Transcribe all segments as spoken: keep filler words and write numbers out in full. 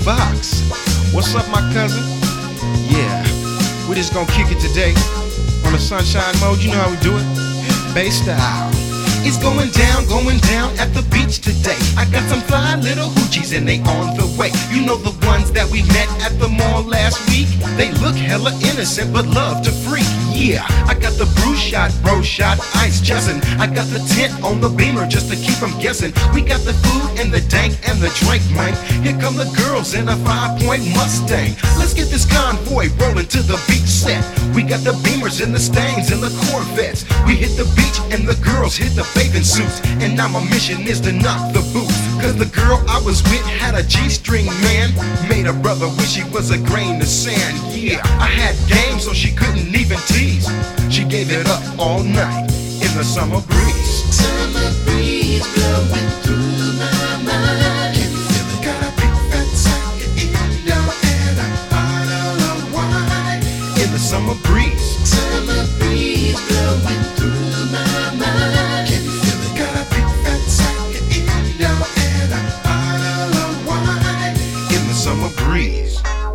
Fox. What's up, my cousin? Yeah, we just gonna kick it today on the sunshine mode. You know how we do it, bass style. It's going down, going down at the beach today. I got some fly little hoochies and they on the way. You know the ones that we met at the mall last week? They look hella innocent but love to freak. Yeah, I got the brew shot, bro shot, ice jussin'. I got the tent on the beamer just to keep them guessing. We got the food and the dank and the drink, man. Here come the girls in a five-point Mustang. Let's get this convoy rolling to the beach set. We got the Beamers and the Stains and the Corvettes. We hit the beach and the girls hit the bathing suits. And now my mission is to knock the boots. Cause the girl I was with had a G-string, man. Made a brother wish he was a grain of sand. Yeah, I had game so she couldn't even tease. She gave it up all night in the summer breeze. Summer breeze blowing through my mind. Can you feel it? Got a big fat sack in Indo and a bottle of wine. In the summer breeze. Summer breeze blowing through my mind. Can you feel it? Got a big fat sack in Indo and a bottle of wine. In the summer breeze.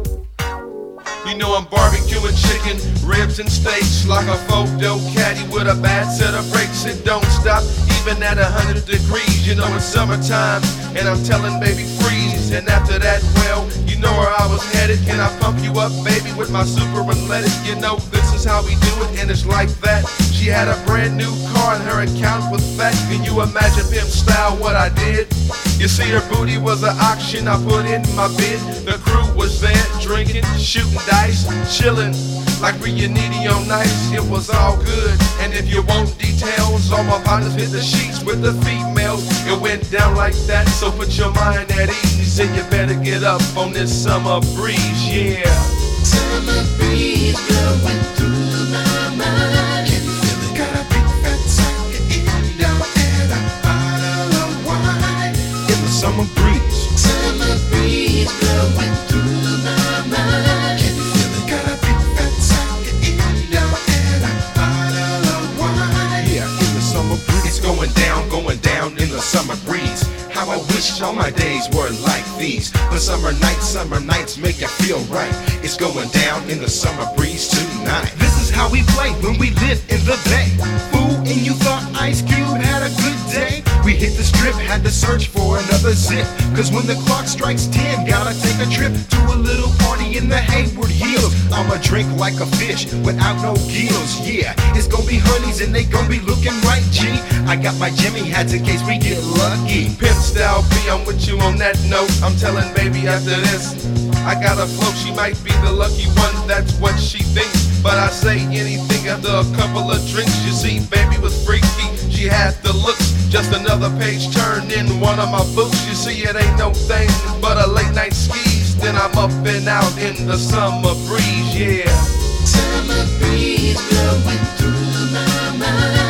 You know I'm barbecuing chicken, ribs and steaks like a photo caddy with a bad set of brakes. It don't stop even at a hundred degrees. You know it's summertime and I'm telling baby freeze. And after that, well, you know where I was headed. Can I pump you up, baby, with my super unleaded? You know this is how we do it and it's like that. She had a brand new car and her account was fat. Can you imagine pimp style what I did? You see her booty was an auction I put in my bid. The crew was there drinking, shooting dice, chilling like reunion nights. It was all good, and if you want details, all my partners hit the sheets with the females. It went down like that, so put your mind at ease, and you better get up on this summer breeze, yeah. Summer breeze blowing through my mind. Can you feel it? Got a big fat sack in Indo and a bottle of wine. In the summer breeze. Summer breeze blowing through my mind. Can you feel it? Got a big fat sack in Indo and a bottle of wine. Yeah, in the summer breeze. It's going down, going down in the summer breeze. How I wish all my days were like these. The summer nights, summer nights make you feel right. It's going down in the summer breeze tonight. This is how we play when we live in the bay. Fool, and you thought Ice Cube had a good day? We hit the strip, had to search for another zip. Cause when the clock strikes ten, gotta take a trip to a little party in the Hayward Hills. I'ma drink like a fish without no gills, yeah. It's gonna be honeys and they gonna be looking right, G. I got my Jimmy hats in case we get lucky. Pimp style B, I'm with you on that note. I'm telling baby after this, I got a float, she might be the lucky one, that's what she thinks. But I say anything after a couple of drinks. You see, baby was freaky, she had the looks. Just another page turned in one of my books. You see, it ain't no thing but a late night skis. Then I'm up and out in the summer breeze, yeah. Summer breeze blowing through my mind.